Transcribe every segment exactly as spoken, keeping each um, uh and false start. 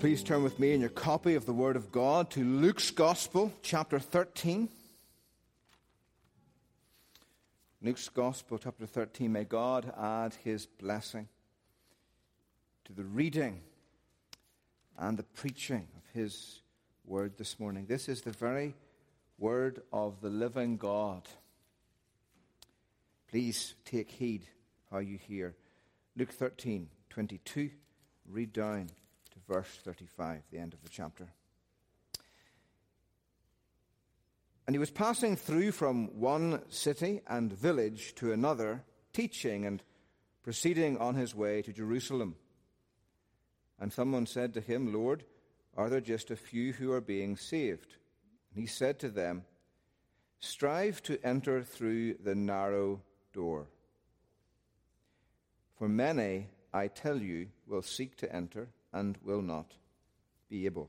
Please turn with me in your copy of the Word of God to Luke's Gospel, chapter thirteen. Luke's Gospel, chapter thirteen. May God add his blessing to the reading and the preaching of his Word this morning. This is the very Word of the living God. Please take heed how you hear. Luke thirteen, twenty-two, read down to verse thirty-five, the end of the chapter. And he was passing through from one city and village to another, teaching and proceeding on his way to Jerusalem. And someone said to him, "Lord, are there just a few who are being saved?" And he said to them, "Strive to enter through the narrow door. For many, I tell you, will seek to enter and will not be able."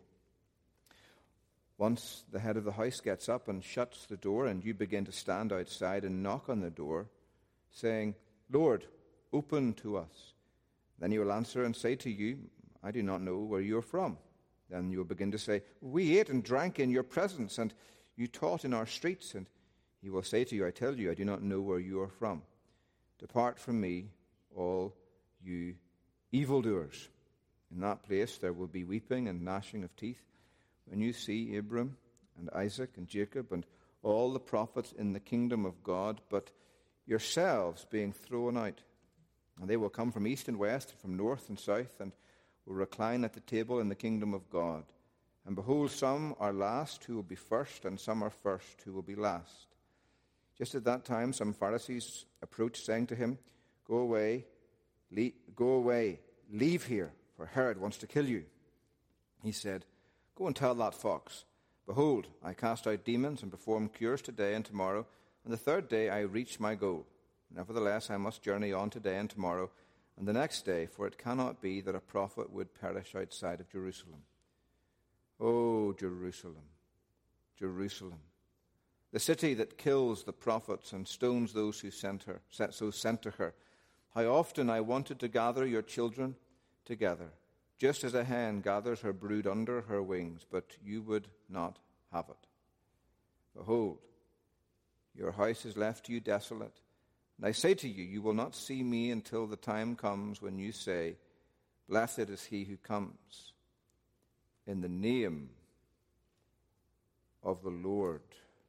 Once the head of the house gets up and shuts the door, and you begin to stand outside and knock on the door, saying, "Lord, open to us." Then he will answer and say to you, "I do not know where you are from." Then you will begin to say, "We ate and drank in your presence, and you taught in our streets." And he will say to you, "I tell you, I do not know where you are from. Depart from me, all you evildoers." In that place there will be weeping and gnashing of teeth when you see Abram and Isaac and Jacob and all the prophets in the kingdom of God, but yourselves being thrown out. And they will come from east and west, from north and south, and will recline at the table in the kingdom of God. And behold, some are last who will be first, and some are first who will be last. Just at that time some Pharisees approached, saying to him, Go away, le- go away, leave here, for Herod wants to kill you." He said, "Go and tell that fox, behold, I cast out demons and perform cures today and tomorrow, and the third day I reach my goal. Nevertheless, I must journey on today and tomorrow, and the next day, for it cannot be that a prophet would perish outside of Jerusalem. O Jerusalem, Jerusalem, the city that kills the prophets and stones those who sent her, so sent to her. How often I wanted to gather your children together, just as a hen gathers her brood under her wings, but you would not have it. Behold, your house is left to you desolate. And I say to you, you will not see me until the time comes when you say, Blessed is he who comes in the name of the Lord."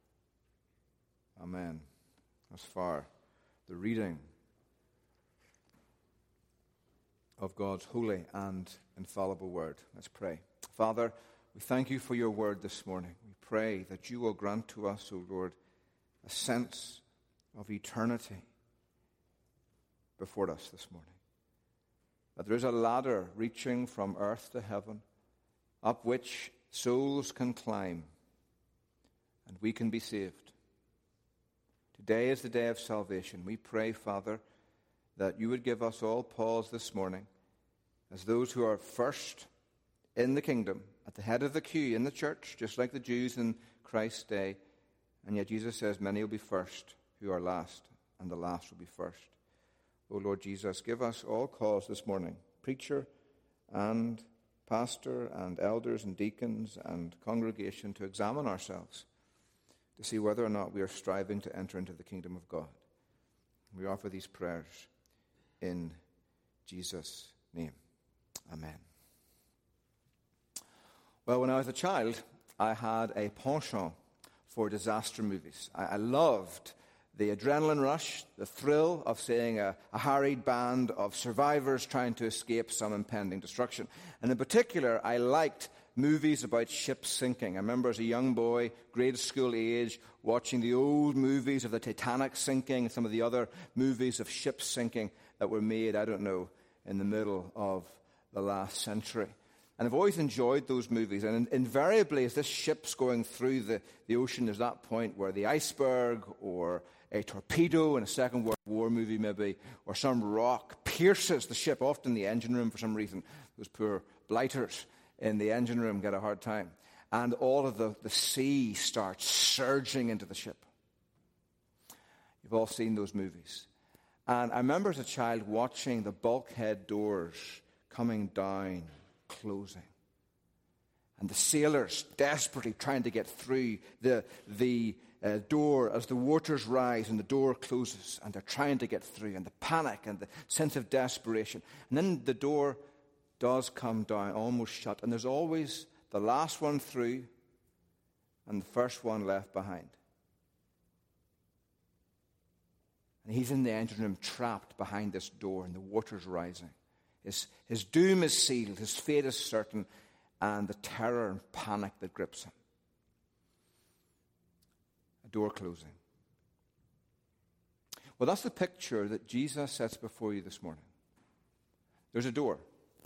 Amen. As far the reading of God's holy and infallible word. Let's pray. Father, we thank you for your word this morning. We pray that you will grant to us, O Lord, a sense of eternity before us this morning. That there is a ladder reaching from earth to heaven, up which souls can climb, and we can be saved. Today is the day of salvation. We pray, Father, that you would give us all pause this morning as those who are first in the kingdom, at the head of the queue in the church, just like the Jews in Christ's day. And yet Jesus says many will be first who are last, and the last will be first. O Lord Jesus, give us all cause this morning, preacher and pastor and elders and deacons and congregation, to examine ourselves, to see whether or not we are striving to enter into the kingdom of God. We offer these prayers in Jesus' name. Amen. Well, when I was a child, I had a penchant for disaster movies. I, I loved the adrenaline rush, the thrill of seeing a, a harried band of survivors trying to escape some impending destruction. And in particular, I liked movies about ships sinking. I remember as a young boy, grade school age, watching the old movies of the Titanic sinking and some of the other movies of ships sinking that were made, I don't know, in the middle of the last century. And I've always enjoyed those movies. And invariably, as this ship's going through the, the ocean, there's that point where the iceberg or a torpedo in a Second World War movie maybe, or some rock pierces the ship, often the engine room for some reason. Those poor blighters in the engine room get a hard time. And all of the, the sea starts surging into the ship. You've all seen those movies. And I remember as a child watching the bulkhead doors coming down, closing. And the sailors desperately trying to get through the, the uh, door as the waters rise and the door closes. And they're trying to get through. And the panic and the sense of desperation. And then the door does come down, almost shut. And there's always the last one through and the first one left behind. And he's in the engine room trapped behind this door and the water's rising. His, his doom is sealed. His fate is certain. And the terror and panic that grips him. A door closing. Well, that's the picture that Jesus sets before you this morning. There's a door.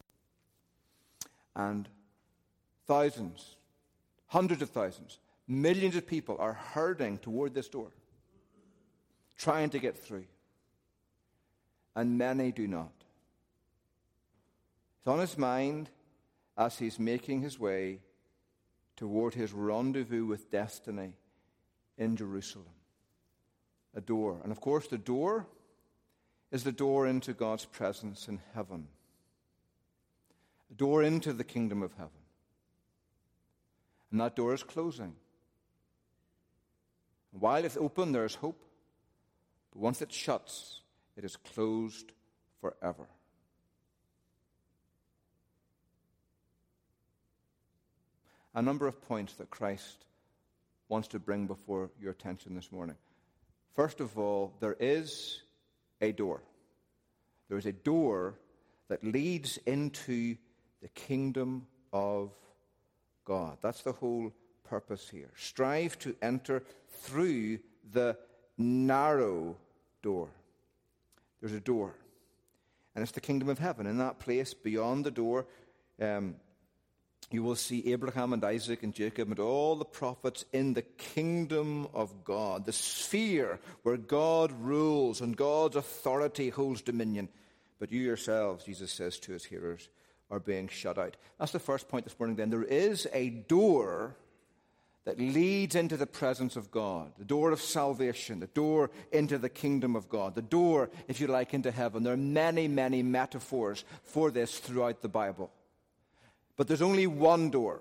And thousands, hundreds of thousands, millions of people are herding toward this door, trying to get through. And many do not. It's on his mind as he's making his way toward his rendezvous with destiny in Jerusalem. A door. And of course, the door is the door into God's presence in heaven. A door into the kingdom of heaven. And that door is closing. And while it's open, there is hope. But once it shuts, it is closed forever. A number of points that Christ wants to bring before your attention this morning. First of all, there is a door. There is a door that leads into the kingdom of God. That's the whole purpose here. Strive to enter through the narrow door. There's a door. And it's the kingdom of heaven. In that place, beyond the door, um, you will see Abraham and Isaac and Jacob and all the prophets in the kingdom of God, the sphere where God rules and God's authority holds dominion. But you yourselves, Jesus says to his hearers, are being shut out. That's the first point this morning then. There is a door that leads into the presence of God, the door of salvation, the door into the kingdom of God, the door, if you like, into heaven. There are many, many metaphors for this throughout the Bible. But there's only one door.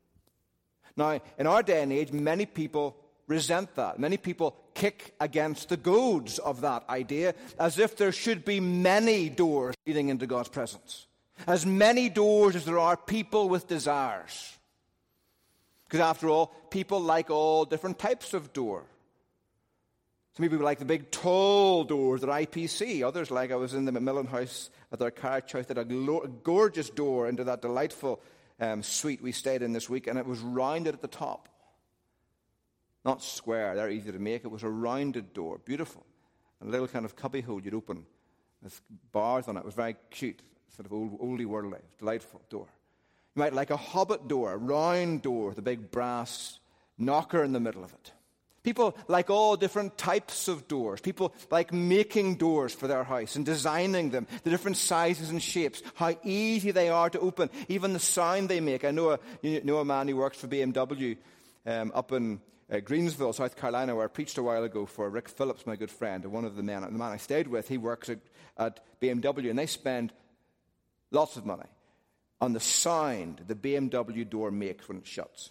Now, in our day and age, many people resent that. Many people kick against the goads of that idea, as if there should be many doors leading into God's presence. As many doors as there are people with desires. Because after all, people like all different types of door. Some people like the big tall doors at I P C. Others like, I was in the Macmillan House at their carriage house, that had a gorgeous door into that delightful um, suite we stayed in this week, and it was rounded at the top. Not square, they're easy to make. It was a rounded door, beautiful. And a little kind of cubby hole you'd open with bars on it. It was very cute, sort of old, oldie worldly, delightful door. You might like a hobbit door, a round door with a big brass knocker in the middle of it. People like all different types of doors. People like making doors for their house and designing them, the different sizes and shapes, how easy they are to open, even the sound they make. I know a, you know a man who works for B M W um, up in uh, Greensville, South Carolina, where I preached a while ago for Rick Phillips, my good friend, and one of the men, the man I stayed with. He works at, at B M W, and they spend lots of money on the sound the B M W door makes when it shuts.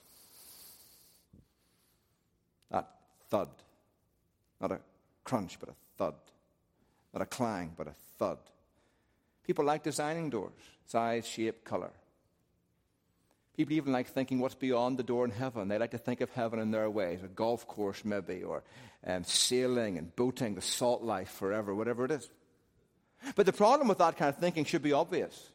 That thud. Not a crunch, but a thud. Not a clang, but a thud. People like designing doors. Size, shape, color. People even like thinking what's beyond the door in heaven. They like to think of heaven in their ways. A golf course maybe, or um, sailing and boating, the salt life forever, whatever it is. But the problem with that kind of thinking should be obvious.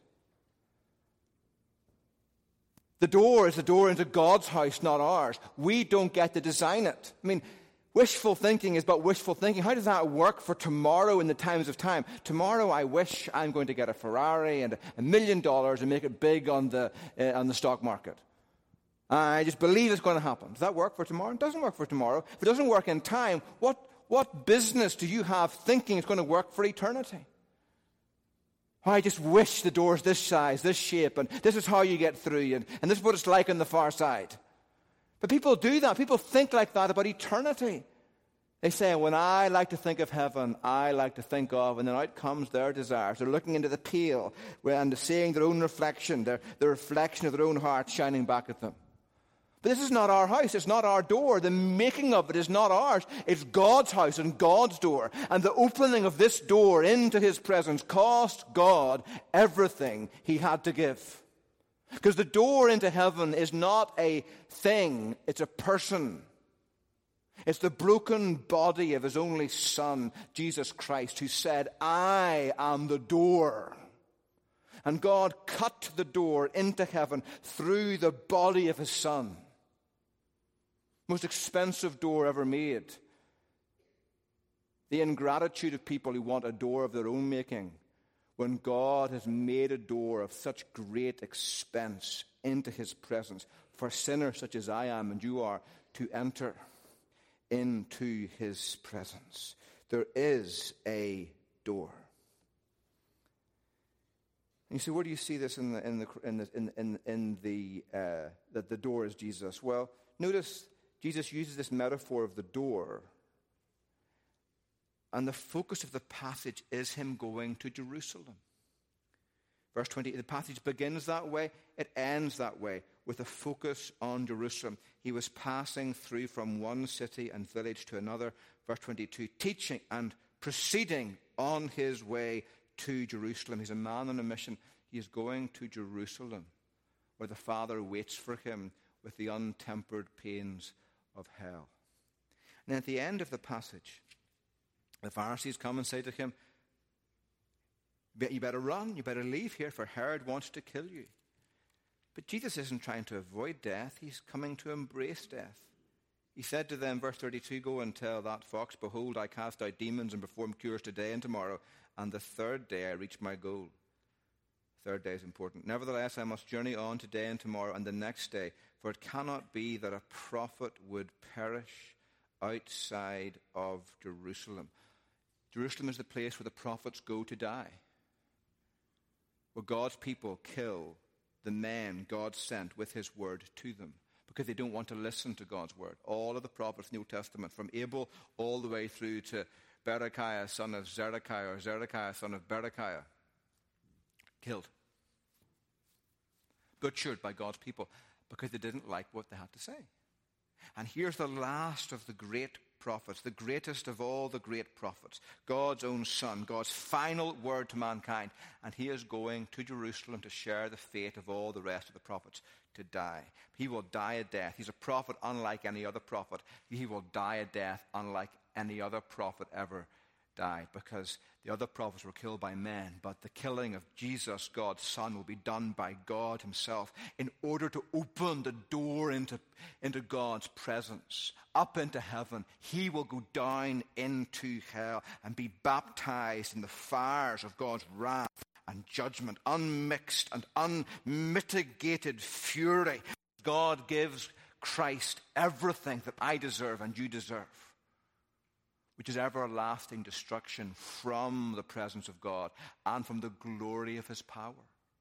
The door is the door into God's house, not ours. We don't get to design it. I mean, wishful thinking is but wishful thinking. How does that work for tomorrow in the times of time? Tomorrow I wish I'm going to get a Ferrari and a million dollars and make it big on the, uh, on the stock market. I just believe it's going to happen. Does that work for tomorrow? It doesn't work for tomorrow. If it doesn't work in time, what, what business do you have thinking it's going to work for eternity? I just wish the door's this size, this shape, and this is how you get through, and, and this is what it's like on the far side. But people do that. People think like that about eternity. They say, when I like to think of heaven, I like to think of, and then out comes their desires. They're looking into the pail and seeing their own reflection, their, the reflection of their own heart shining back at them. But this is not our house. It's not our door. The making of it is not ours. It's God's house and God's door. And the opening of this door into his presence cost God everything he had to give. Because the door into heaven is not a thing. It's a person. It's the broken body of his only Son, Jesus Christ, who said, I am the door. And God cut the door into heaven through the body of his Son. Most expensive door ever made. The ingratitude of people who want a door of their own making, when God has made a door of such great expense into his presence for sinners such as I am and you are to enter into his presence. There is a door. And you say, where do you see this in the in the in the in in, in the uh, that the door is Jesus? Well, notice Jesus uses this metaphor of the door, and the focus of the passage is him going to Jerusalem. Verse twenty, the passage begins that way, it ends that way, with a focus on Jerusalem. He was passing through from one city and village to another. Verse twenty-two, teaching and proceeding on his way to Jerusalem. He's a man on a mission. He is going to Jerusalem, where the Father waits for him with the untempered pains of hell. And at the end of the passage, the Pharisees come and say to him, you better run, you better leave here, for Herod wants to kill you. But Jesus isn't trying to avoid death. He's coming to embrace death. He said to them, verse thirty-two, go and tell that fox, behold, I cast out demons and perform cures today and tomorrow, and the third day I reach my goal. Third day is important. Nevertheless, I must journey on today and tomorrow and the next day, for it cannot be that a prophet would perish outside of Jerusalem. Jerusalem is the place where the prophets go to die, where God's people kill the men God sent with his word to them, because they don't want to listen to God's word. All of the prophets in the Old Testament, from Abel all the way through to Berechiah, son of Zedekiah, or Zedekiah, son of Berechiah, killed, butchered by God's people, because they didn't like what they had to say. And here's the last of the great prophets, the greatest of all the great prophets, God's own Son, God's final word to mankind. And he is going to Jerusalem to share the fate of all the rest of the prophets, to die. He will die a death. He's a prophet unlike any other prophet. He will die a death unlike any other prophet ever died, because the other prophets were killed by men, but the killing of Jesus, God's Son, will be done by God himself in order to open the door into, into God's presence, up into heaven. He will go down into hell and be baptized in the fires of God's wrath and judgment, unmixed and unmitigated fury. God gives Christ everything that I deserve and you deserve, which is everlasting destruction from the presence of God and from the glory of his power.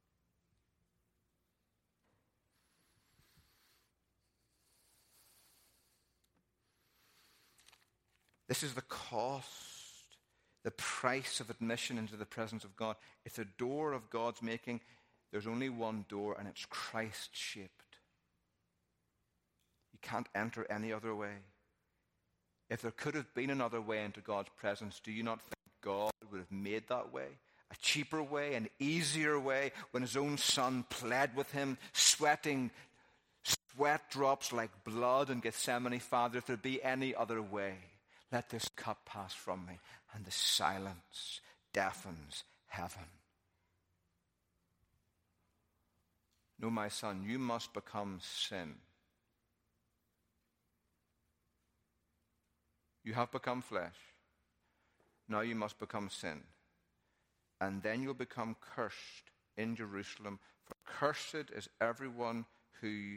This is the cost, the price of admission into the presence of God. It's a door of God's making. There's only one door, and it's Christ-shaped. You can't enter any other way. If there could have been another way into God's presence, do you not think God would have made that way? A cheaper way, an easier way, when his own Son pled with him, sweating sweat drops like blood in Gethsemane. Father, if there be any other way, let this cup pass from me. And the silence deafens heaven. No, my son, you must become sin. You have become flesh. Now you must become sin. And then you'll become cursed in Jerusalem. For cursed is everyone who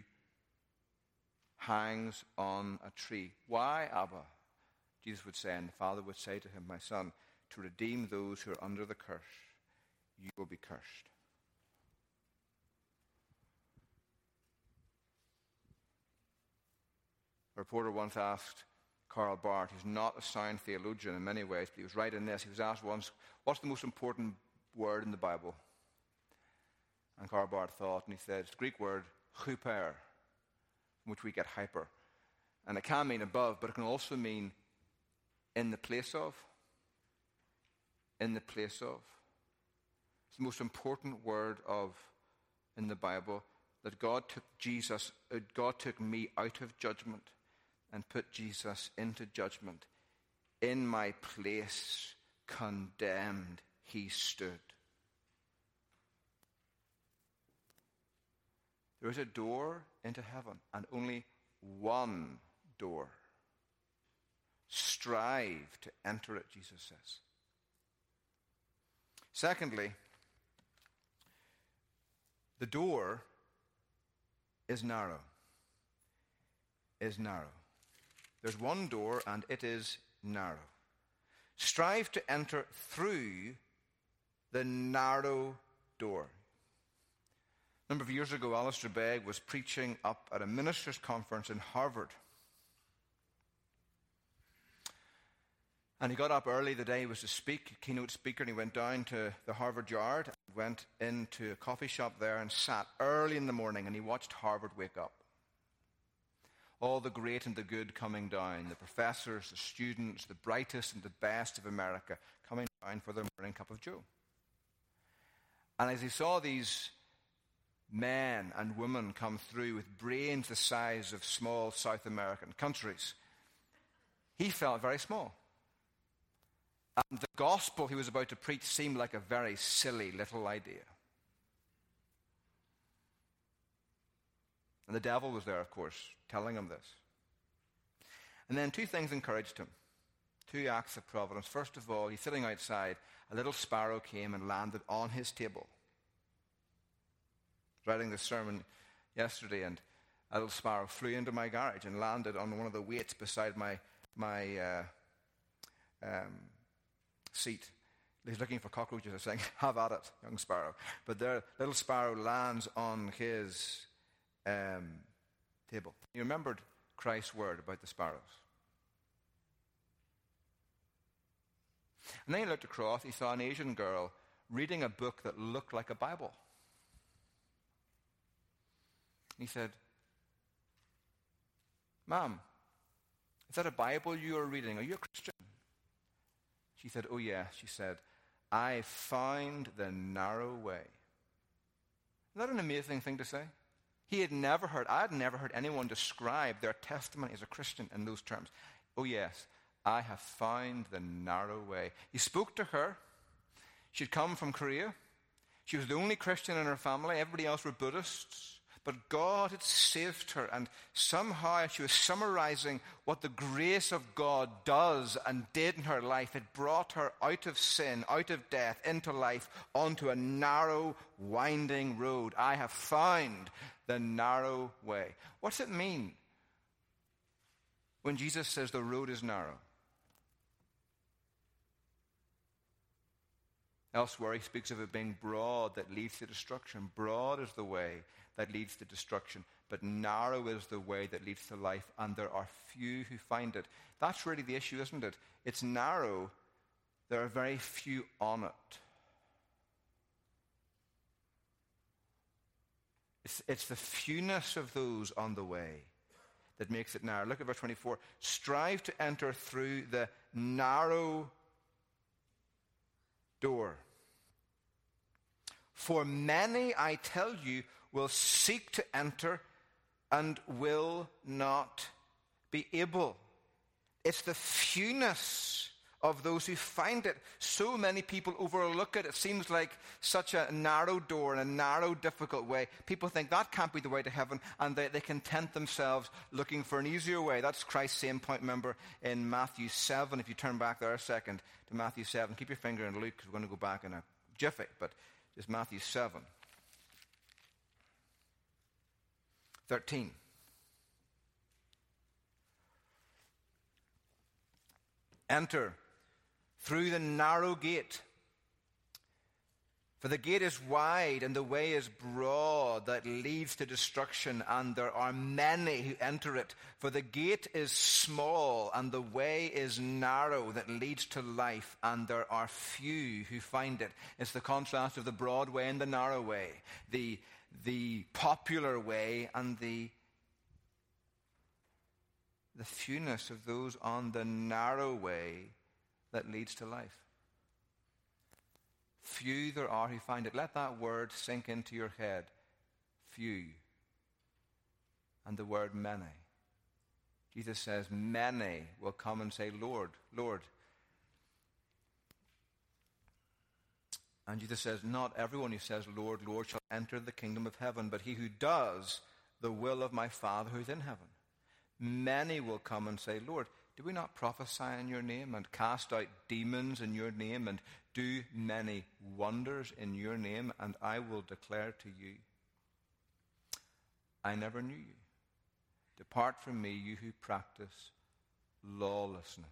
hangs on a tree. Why, Abba? Jesus would say, and the Father would say to him, my son, to redeem those who are under the curse, you will be cursed. A reporter once asked Karl Barth, who's not a sound theologian in many ways, but he was right in this. He was asked once, what's the most important word in the Bible? And Karl Barth thought, and he said, it's the Greek word huper, from which we get hyper. And it can mean above, but it can also mean in the place of. In the place of. It's the most important word of in the Bible, that God took Jesus, uh, God took me out of judgment and put Jesus into judgment. In my place, condemned, he stood. There is a door into heaven, and only one door. Strive to enter it, Jesus says. Secondly, the door is narrow. Is narrow. There's one door, and it is narrow. Strive to enter through the narrow door. A number of years ago, Alistair Begg was preaching up at a ministers' conference in Harvard. And he got up early the day he was to speak, keynote speaker, and he went down to the Harvard Yard, went into a coffee shop there and sat early in the morning, and he watched Harvard wake up. All the great and the good coming down, the professors, the students, the brightest and the best of America coming down for their morning cup of joe. And as he saw these men and women come through with brains the size of small South American countries, he felt very small. And the gospel he was about to preach seemed like a very silly little idea. And the devil was there, of course, telling him this. And then two things encouraged him. Two acts of providence. First of all, he's sitting outside. A little sparrow came and landed on his table. I was writing this sermon yesterday, and a little sparrow flew into my garage and landed on one of the weights beside my, my uh, um, seat. He's looking for cockroaches. I'm saying, have at it, young sparrow. But the little sparrow lands on his um, table. He remembered Christ's word about the sparrows. And then he looked across. He saw an Asian girl reading a book that looked like a Bible. He said, Ma'am, is that a Bible you are reading? Are you a Christian? She said, oh yeah. She said, I found the narrow way. Isn't that an amazing thing to say? He had never heard, I had never heard anyone describe their testimony as a Christian in those terms. Oh yes, I have found the narrow way. He spoke to her. She'd come from Korea. She was the only Christian in her family. Everybody else were Buddhists. But God had saved her, and somehow she was summarizing what the grace of God does and did in her life. It brought her out of sin, out of death, into life, onto a narrow, winding road. I have found the narrow way. What's it mean when Jesus says the road is narrow? Elsewhere, he speaks of it being broad that leads to destruction. Broad is the way that leads to destruction, but narrow is the way that leads to life, and there are few who find it. That's really the issue, isn't it? It's narrow. There are very few on it. It's, it's the fewness of those on the way that makes it narrow. Look at verse twenty-four. Strive to enter through the narrow door. For many, I tell you, will seek to enter and will not be able. It's the fewness of those who find it. So many people overlook it. It seems like such a narrow door and a narrow, difficult way. People think that can't be the way to heaven, and they, they content themselves looking for an easier way. That's Christ's same point, remember, in Matthew seven. If you turn back there a second to Matthew seven, keep your finger in Luke, because we're going to go back in a jiffy, but it's Matthew seven. thirteen. Enter through the narrow gate. For the gate is wide and the way is broad that leads to destruction, and there are many who enter it. For the gate is small and the way is narrow that leads to life, and there are few who find it. It's the contrast of the broad way and the narrow way, the, the popular way and the, the fewness of those on the narrow way that leads to life. Few there are who find it. Let that word sink into your head. Few. And the word many. Jesus says, many will come and say, Lord, Lord. And Jesus says, not everyone who says, Lord, Lord, shall enter the kingdom of heaven, but he who does the will of my Father who is in heaven. Many will come and say, Lord, do we not prophesy in your name and cast out demons in your name and do many wonders in your name? And I will declare to you, I never knew you. Depart from me, you who practice lawlessness.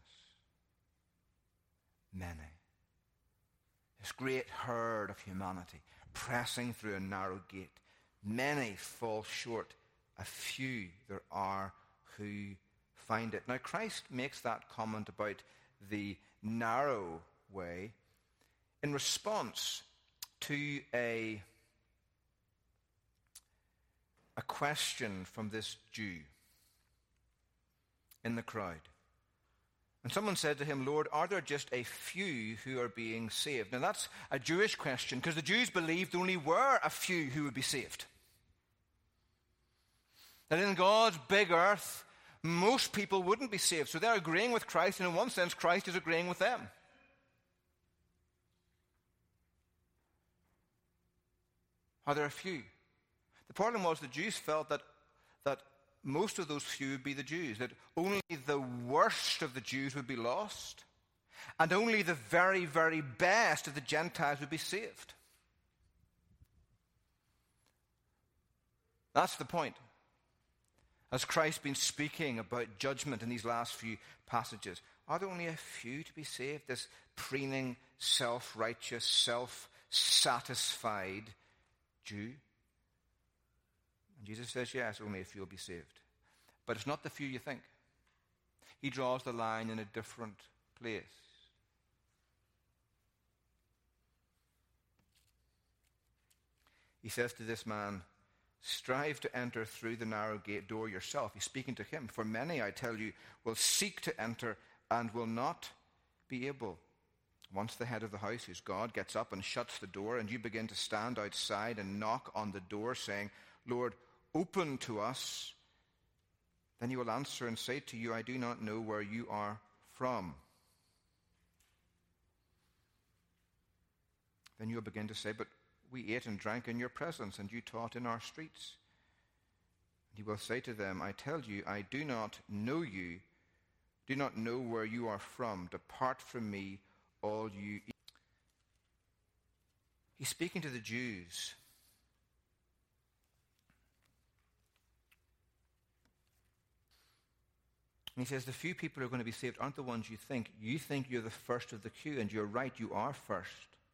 Many. This great herd of humanity pressing through a narrow gate. Many fall short. A few there are who find it. Now, Christ makes that comment about the narrow way in response to a, a question from this Jew in the crowd. And someone said to him, Lord, are there just a few who are being saved? Now, that's a Jewish question, because the Jews believed there only were a few who would be saved. That in God's big earth, most people wouldn't be saved. So they're agreeing with Christ, and in one sense, Christ is agreeing with them. Are there a few? The problem was the Jews felt that, that most of those few would be the Jews, that only the worst of the Jews would be lost, and only the very, very best of the Gentiles would be saved. That's the point. Has Christ been speaking about judgment in these last few passages? Are there only a few to be saved? This preening, self-righteous, self-satisfied Jew? And Jesus says, yes, only a few will be saved. But it's not the few you think. He draws the line in a different place. He says to this man, strive to enter through the narrow gate door yourself. He's speaking to him. For many, I tell you, will seek to enter and will not be able. Once the head of the house, who's God, gets up and shuts the door, and you begin to stand outside and knock on the door, saying, Lord, open to us, then he will answer and say to you, I do not know where you are from. Then you will begin to say, but we ate and drank in your presence, and you taught in our streets. He will say to them, I tell you, I do not know you, do not know where you are from. Depart from me, all you eat. He's speaking to the Jews. And he says, the few people who are going to be saved aren't the ones you think. You think you're the first of the queue, and you're right, you are first.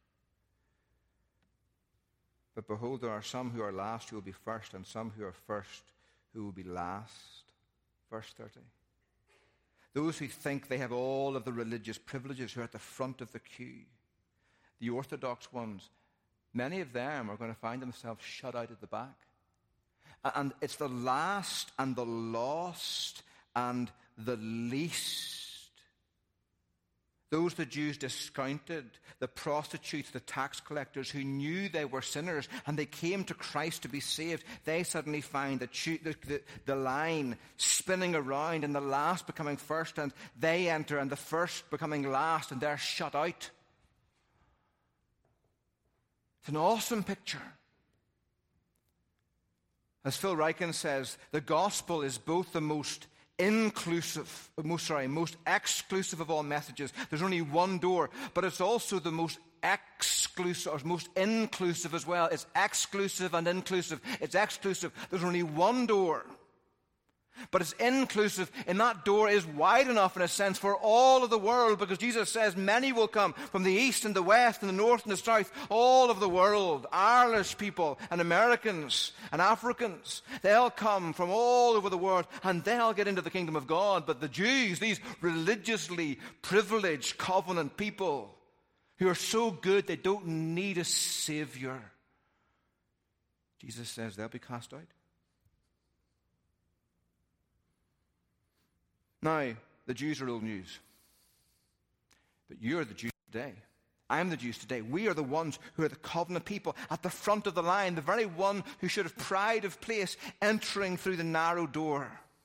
But behold, there are some who are last who will be first, and some who are first who will be last. Verse thirty. Those who think they have all of the religious privileges who are at the front of the queue, the orthodox ones, many of them are going to find themselves shut out at the back. And it's the last and the lost and the least. Those the Jews discounted, the prostitutes, the tax collectors who knew they were sinners and they came to Christ to be saved, they suddenly find the, the, the, the line spinning around and the last becoming first, and they enter and the first becoming last, and they're shut out. It's an awesome picture. As Phil Ryken says, the gospel is both the most inclusive, most, sorry, most exclusive of all messages. There's only one door, but it's also the most exclusive, or most inclusive as well. It's exclusive and inclusive. It's exclusive. There's only one door. But it's inclusive, and that door is wide enough in a sense for all of the world, because Jesus says many will come from the east and the west and the north and the south, all of the world. Irish people and Americans and Africans, they'll come from all over the world and they'll get into the kingdom of God. But the Jews, these religiously privileged covenant people who are so good they don't need a savior, Jesus says they'll be cast out. Now, the Jews are old news. But you're the Jews today. I am the Jews today. We are the ones who are the covenant people at the front of the line, the very one who should have pride of place entering through the narrow door.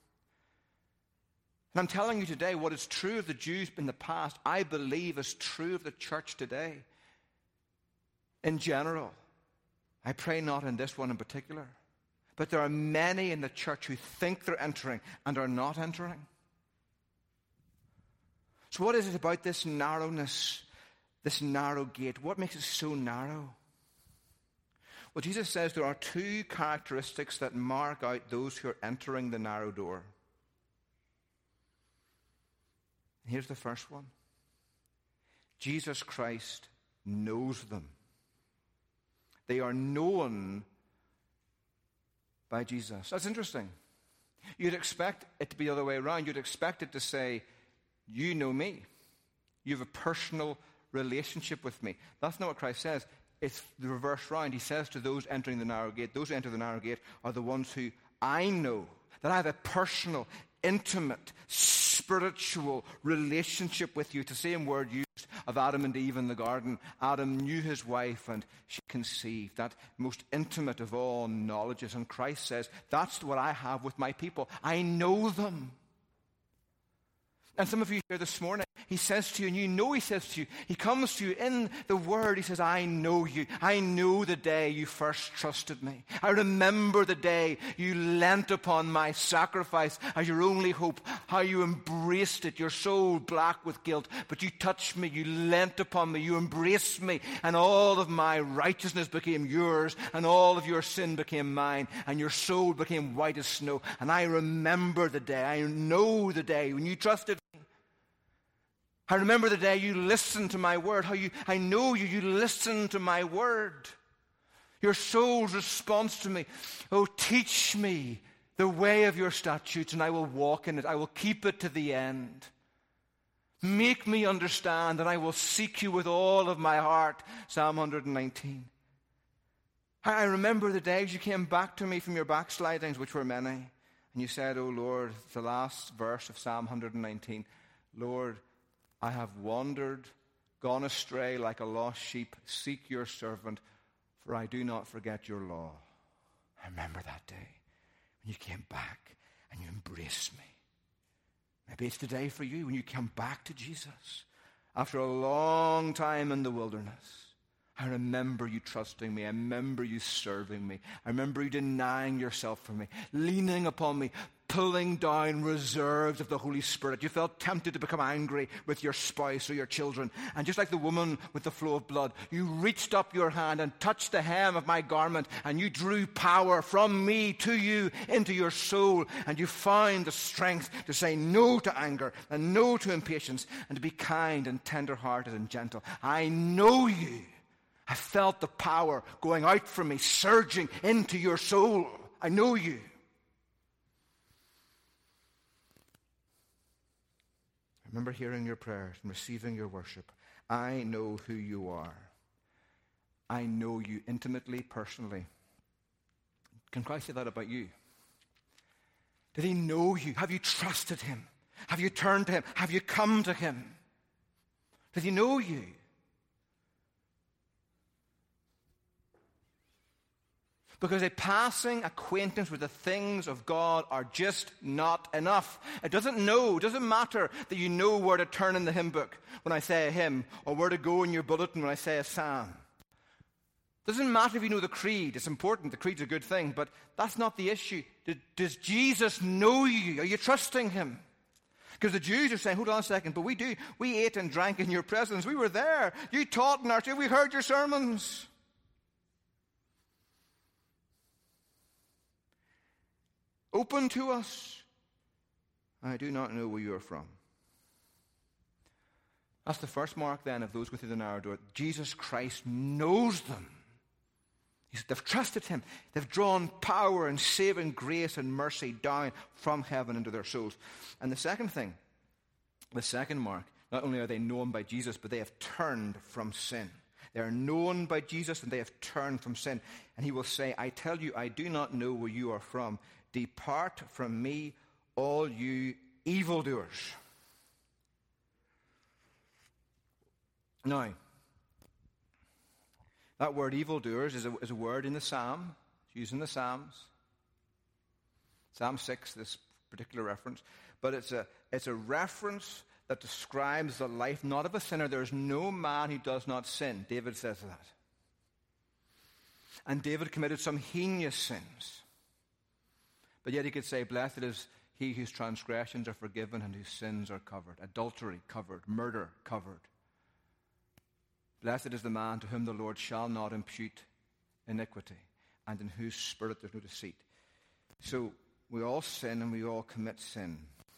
And I'm telling you today, what is true of the Jews in the past, I believe is true of the church today. In general. I pray not in this one in particular. But there are many in the church who think they're entering and are not entering. So what is it about this narrowness, this narrow gate? What makes it so narrow? Well, Jesus says there are two characteristics that mark out those who are entering the narrow door. Here's the first one. Jesus Christ knows them. They are known by Jesus. That's interesting. You'd expect it to be the other way around. You'd expect it to say, you know me. You have a personal relationship with me. That's not what Christ says. It's the reverse round. He says to those entering the narrow gate, those who enter the narrow gate are the ones who I know, that I have a personal, intimate, spiritual relationship with you. It's the same word used of Adam and Eve in the garden. Adam knew his wife and she conceived. That most intimate of all knowledges. And Christ says, that's what I have with my people. I know them. And some of you here this morning, he says to you, and you know he says to you, he comes to you in the word, he says, I know you. I know the day you first trusted me. I remember the day you leant upon my sacrifice as your only hope, how you embraced it, your soul black with guilt, but you touched me, you leant upon me, you embraced me, and all of my righteousness became yours, and all of your sin became mine, and your soul became white as snow. And I remember the day, I know the day when you trusted. I remember the day you listened to my word, how you, I know you, you listened to my word. Your soul's response to me, oh, teach me the way of your statutes, and I will walk in it. I will keep it to the end. Make me understand, and I will seek you with all of my heart. Psalm one nineteen. I remember the days you came back to me from your backslidings, which were many, and you said, oh, Lord, the last verse of Psalm one nineteen, Lord, I have wandered, gone astray like a lost sheep. Seek your servant, for I do not forget your law. I remember that day when you came back and you embraced me. Maybe it's today for you when you come back to Jesus after a long time in the wilderness. I remember you trusting me. I remember you serving me. I remember you denying yourself for me, leaning upon me, pulling down reserves of the Holy Spirit. You felt tempted to become angry with your spouse or your children. And just like the woman with the flow of blood, you reached up your hand and touched the hem of my garment, and you drew power from me to you into your soul, and you found the strength to say no to anger and no to impatience, and to be kind and tender-hearted and gentle. I know you. I felt the power going out from me, surging into your soul. I know you. I remember hearing your prayers and receiving your worship. I know who you are. I know you intimately, personally. Can Christ say that about you? Did he know you? Have you trusted him? Have you turned to him? Have you come to him? Did he know you? Because a passing acquaintance with the things of God are just not enough. It doesn't know, it doesn't matter that you know where to turn in the hymn book when I say a hymn, or where to go in your bulletin when I say a psalm. It doesn't matter if you know the creed. It's important. The creed's a good thing, but that's not the issue. Does Jesus know you? Are you trusting him? Because the Jews are saying, hold on a second, but we do. We ate and drank in your presence. We were there. You taught in our church. We heard your sermons. Open to us. I do not know where you are from. That's the first mark then of those going through the narrow door. Jesus Christ knows them. He's, they've trusted him. They've drawn power and saving grace and mercy down from heaven into their souls. And the second thing, the second mark, not only are they known by Jesus, but they have turned from sin. They are known by Jesus and they have turned from sin. And he will say, I tell you, I do not know where you are from. Depart from me, all you evildoers. Now, that word evildoers is a, is a word in the Psalm. It's used in the Psalms. Psalm six, this particular reference. But it's a, it's a reference that describes the life not of a sinner. There is no man who does not sin. David says that. And David committed some heinous sins. But yet he could say, blessed is he whose transgressions are forgiven and whose sins are covered. Adultery covered. Murder covered. Blessed is the man to whom the Lord shall not impute iniquity, and in whose spirit there's no deceit. So we all sin and we all commit sin.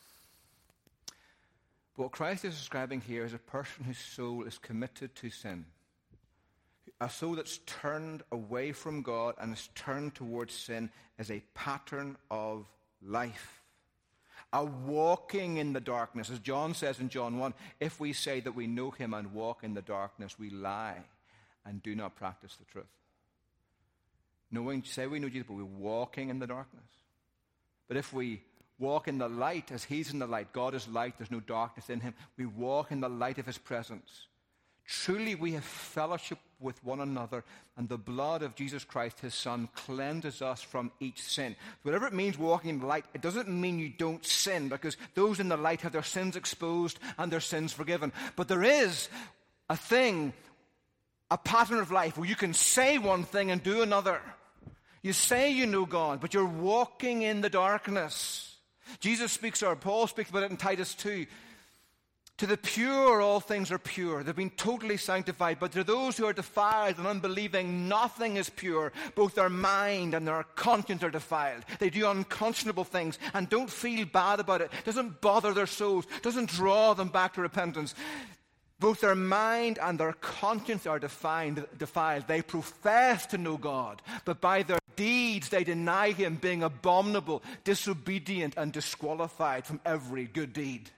But what Christ is describing here is a person whose soul is committed to sin. A soul that's turned away from God and is turned towards sin as a pattern of life. A walking in the darkness. As John says in John one, if we say that we know him and walk in the darkness, we lie and do not practice the truth. Knowing, say we know Jesus, but we're walking in the darkness. But if we walk in the light as he's in the light, God is light, there's no darkness in him, we walk in the light of his presence. Truly we have fellowship with one another, and the blood of Jesus Christ, his Son, cleanses us from each sin. Whatever it means walking in the light, it doesn't mean you don't sin, because those in the light have their sins exposed and their sins forgiven. But there is a thing, a pattern of life where you can say one thing and do another. You say you know God, but you're walking in the darkness. Jesus speaks, or Paul speaks about it in Titus two. To the pure, all things are pure. They've been totally sanctified. But to those who are defiled and unbelieving, nothing is pure. Both their mind and their conscience are defiled. They do unconscionable things and don't feel bad about it. It doesn't bother their souls. It doesn't draw them back to repentance. Both their mind and their conscience are defined, defiled. They profess to know God, but by their deeds they deny him, being abominable, disobedient, and disqualified from every good deed.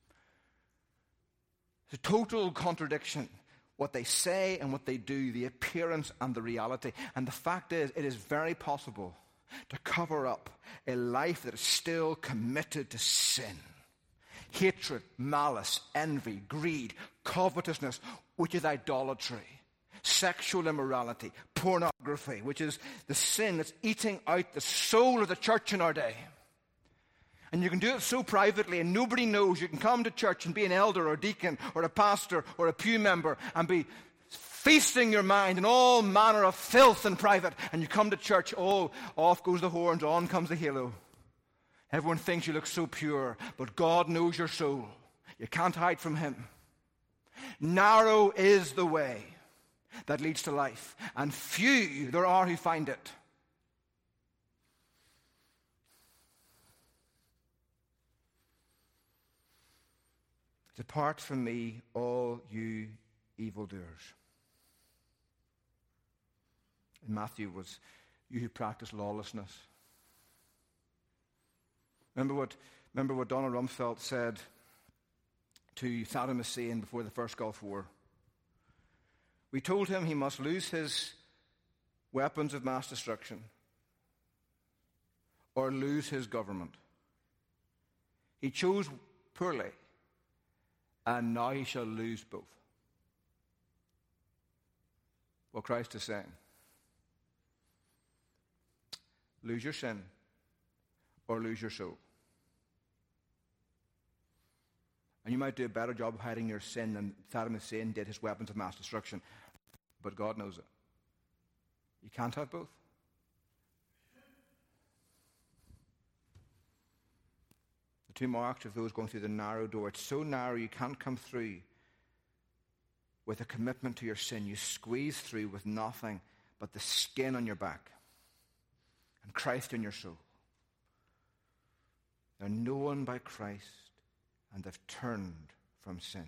It's a total contradiction, what they say and what they do, the appearance and the reality. And the fact is, it is very possible to cover up a life that is still committed to sin. Hatred, malice, envy, greed, covetousness, which is idolatry, sexual immorality, pornography, which is the sin that's eating out the soul of the church in our day. And you can do it so privately and nobody knows. You can come to church and be an elder or a deacon or a pastor or a pew member and be feasting your mind in all manner of filth in private. And you come to church, oh, off goes the horns, on comes the halo. Everyone thinks you look so pure, but God knows your soul. You can't hide from him. Narrow is the way that leads to life, and few there are who find it. Depart from me, all you evildoers. In Matthew was, you who practice lawlessness. Remember what, remember what Donald Rumsfeld said to Saddam Hussein before the first Gulf War? We told him he must lose his weapons of mass destruction or lose his government. He chose poorly, and now he shall lose both. What Christ is saying. Lose your sin or lose your soul. And you might do a better job of hiding your sin than Saddam Hussein did his weapons of mass destruction. But God knows it. You can't have both. The two marks of those going through the narrow door. It's so narrow you can't come through with a commitment to your sin. You squeeze through with nothing but the skin on your back and Christ in your soul. They're known by Christ, and they've turned from sin.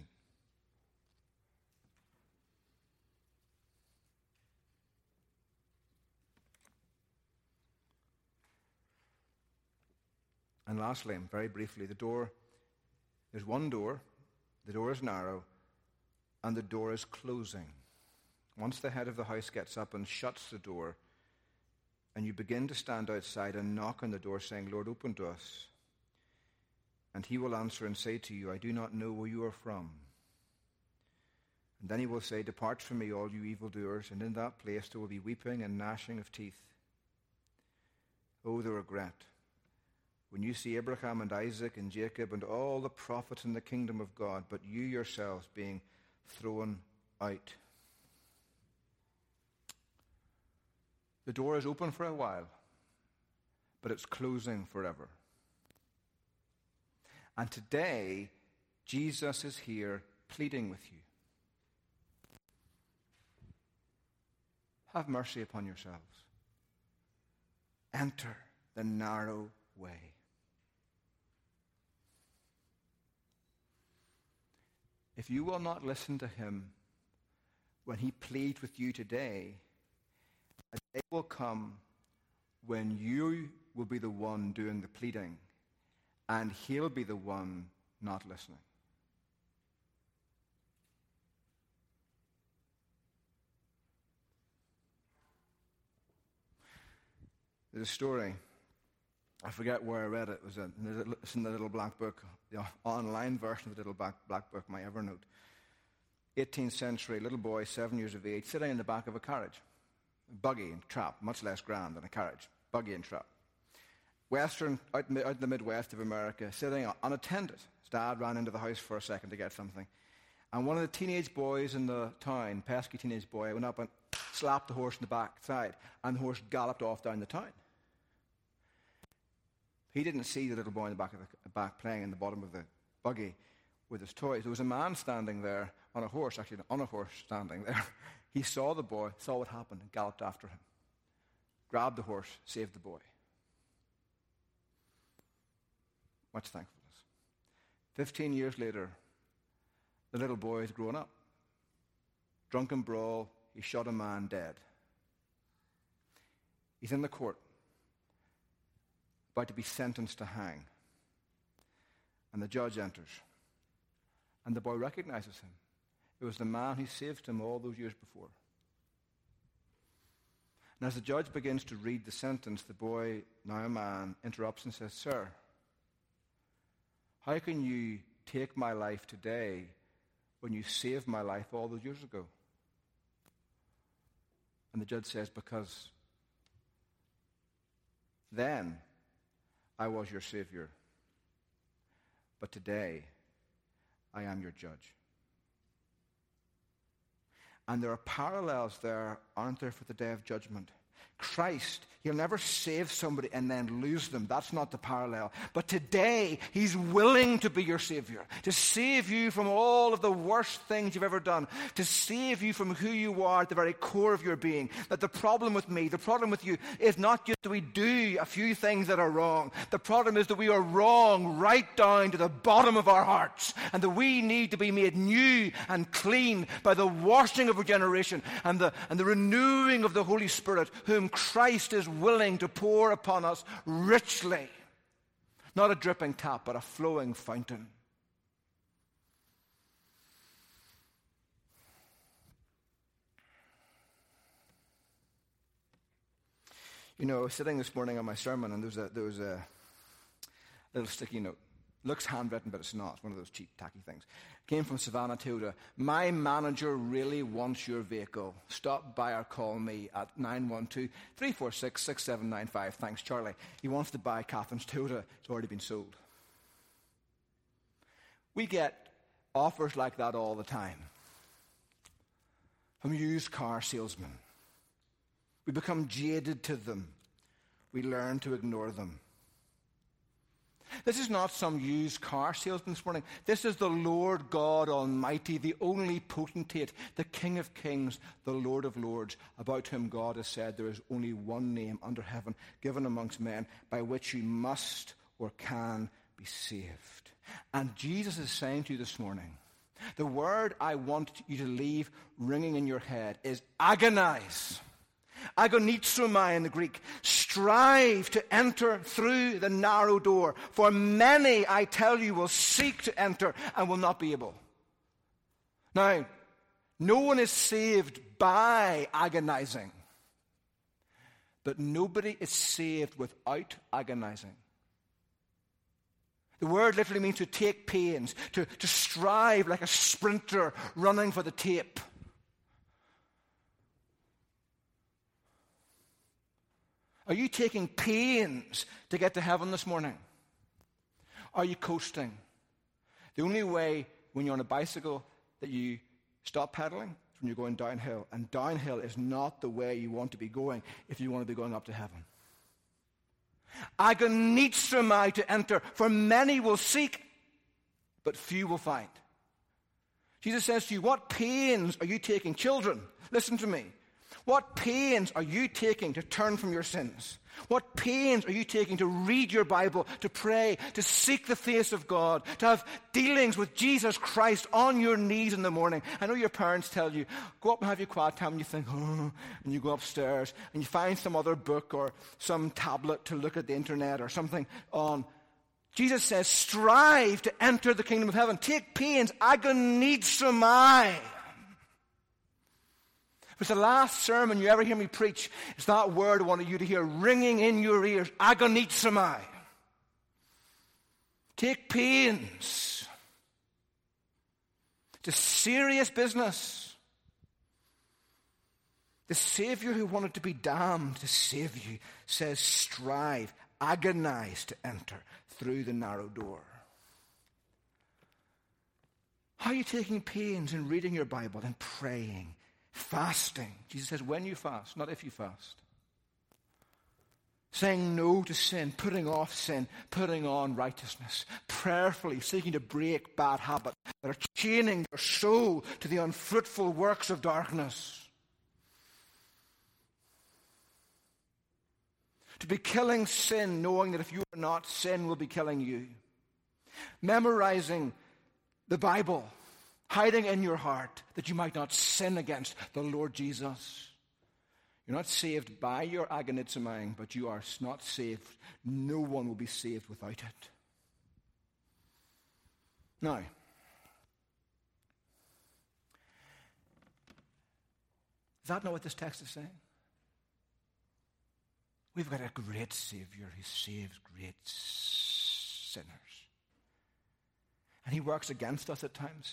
And lastly, very briefly, the door, there's one door, the door is narrow, and the door is closing. Once the head of the house gets up and shuts the door, and you begin to stand outside and knock on the door saying, Lord, open to us. And he will answer and say to you, I do not know where you are from. And then he will say, depart from me, all you evildoers, and in that place there will be weeping and gnashing of teeth. Oh, the regret. When you see Abraham and Isaac and Jacob and all the prophets in the kingdom of God, but you yourselves being thrown out. The door is open for a while, but it's closing forever. And today, Jesus is here pleading with you. Have mercy upon yourselves. Enter the narrow way. If you will not listen to him when he pleads with you today, a day will come when you will be the one doing the pleading and he'll be the one not listening. There's a story. I forget where I read it. It was a, it's in the little black book, the online version of the little black, black book, my Evernote. eighteenth century, little boy, seven years of age, sitting in the back of a carriage. Buggy and trap, much less grand than a carriage. Buggy and trap. Western, out in, the, out in the Midwest of America, sitting unattended. His dad ran into the house for a second to get something. And one of the teenage boys in the town, pesky teenage boy, went up and slapped the horse in the back side, and the horse galloped off down the town. He didn't see the little boy in the back of the back playing in the bottom of the buggy with his toys. There was a man standing there on a horse, actually on a horse standing there. He saw the boy, saw what happened, and galloped after him. Grabbed the horse, saved the boy. Much thankfulness. Fifteen years later, the little boy has grown up. Drunken brawl, he shot a man dead. He's in the court, about to be sentenced to hang. And the judge enters. And the boy recognizes him. It was the man who saved him all those years before. And as the judge begins to read the sentence, the boy, now a man, interrupts and says, Sir, how can you take my life today when you saved my life all those years ago? And the judge says, because then I was your Savior, but today I am your judge. And there are parallels there, aren't there, for the day of judgment? Christ, he'll never save somebody and then lose them. That's not the parallel. But today, he's willing to be your Savior, to save you from all of the worst things you've ever done, to save you from who you are at the very core of your being. That the problem with me, the problem with you, is not just that we do a few things that are wrong. The problem is that we are wrong right down to the bottom of our hearts, and that we need to be made new and clean by the washing of regeneration and the, and the renewing of the Holy Spirit, whom Christ is willing to pour upon us richly. Not a dripping tap, but a flowing fountain. You know, I was sitting this morning on my sermon, and there was a, there was a little sticky note. Looks handwritten, but it's not. It's one of those cheap, tacky things. Came from Savannah Toyota. My manager really wants your vehicle. Stop by or call me at nine one two, three four six, six seven nine five. Thanks, Charlie. He wants to buy Catherine's Toyota. It's already been sold. We get offers like that all the time from used car salesmen. We become jaded to them. We learn to ignore them. This is not some used car salesman this morning. This is the Lord God Almighty, the only potentate, the King of Kings, the Lord of Lords, about whom God has said there is only one name under heaven given amongst men by which you must or can be saved. And Jesus is saying to you this morning, the word I want you to leave ringing in your head is agonize. Agonizomai in the Greek. Strive to enter through the narrow door. For many, I tell you, will seek to enter and will not be able. Now, no one is saved by agonizing. But nobody is saved without agonizing. The word literally means to take pains, to, to strive like a sprinter running for the tape. Are you taking pains to get to heaven this morning? Are you coasting? The only way when you're on a bicycle that you stop pedaling is when you're going downhill. And downhill is not the way you want to be going if you want to be going up to heaven. Agonizomai to enter, for many will seek, but few will find. Jesus says to you, what pains are you taking? Children, listen to me. What pains are you taking to turn from your sins? What pains are you taking to read your Bible, to pray, to seek the face of God, to have dealings with Jesus Christ on your knees in the morning? I know your parents tell you, go up and have your quiet time, and you think, oh, and you go upstairs, and you find some other book or some tablet to look at the internet or something on. Jesus says, strive to enter the kingdom of heaven. Take pains, agonizomai. If it's the last sermon you ever hear me preach, it's that word I wanted you to hear ringing in your ears. Agonizomai. Take pains. It's a serious business. The Savior who wanted to be damned to save you says strive, agonize to enter through the narrow door. How are you taking pains in reading your Bible and praying? Fasting. Jesus says when you fast, not if you fast. Saying no to sin, putting off sin, putting on righteousness. Prayerfully seeking to break bad habits that are chaining your soul to the unfruitful works of darkness. To be killing sin, knowing that if you are not, sin will be killing you. Memorizing the Bible. Hiding in your heart that you might not sin against the Lord Jesus. You're not saved by your agonizomai, but you are not saved. No one will be saved without it. Now, is that not what this text is saying? We've got a great Savior who saves great sinners. And he works against us at times.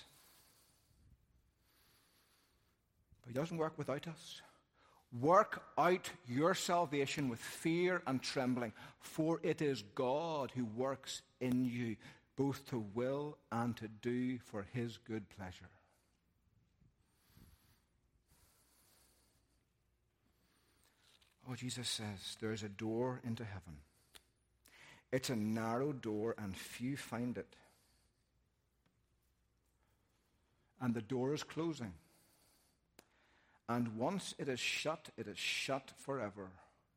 He doesn't work without us. Work out your salvation with fear and trembling, for it is God who works in you, both to will and to do for his good pleasure. Oh, Jesus says there is a door into heaven. It's a narrow door and few find it. And the door is closing. And once it is shut, it is shut forever.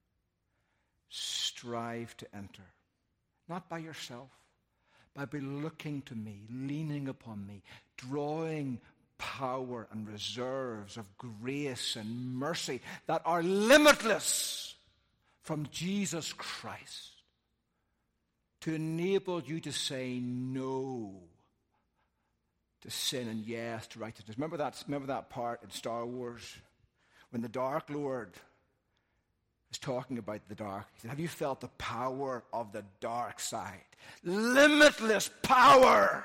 Strive to enter. Not by yourself, but by looking to me, leaning upon me, drawing power and reserves of grace and mercy that are limitless from Jesus Christ to enable you to say no to sin and yes to righteousness. Remember that, remember that part in Star Wars when the Dark Lord is talking about the dark. He said, have you felt the power of the dark side? Limitless power.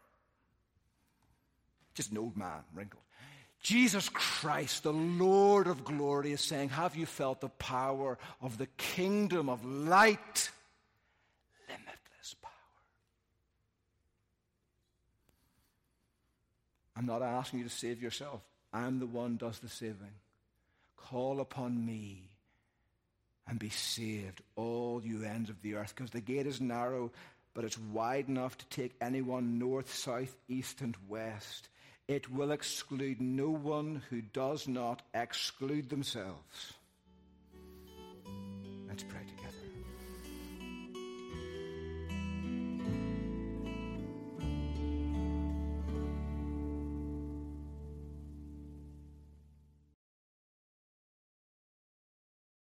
Just an old man, wrinkled. Jesus Christ, the Lord of glory, is saying, have you felt the power of the kingdom of light? Limitless power. I'm not asking you to save yourself. I'm the one who does the saving. Call upon me and be saved, all you ends of the earth, because the gate is narrow, but it's wide enough to take anyone north, south, east, and west. It will exclude no one who does not exclude themselves.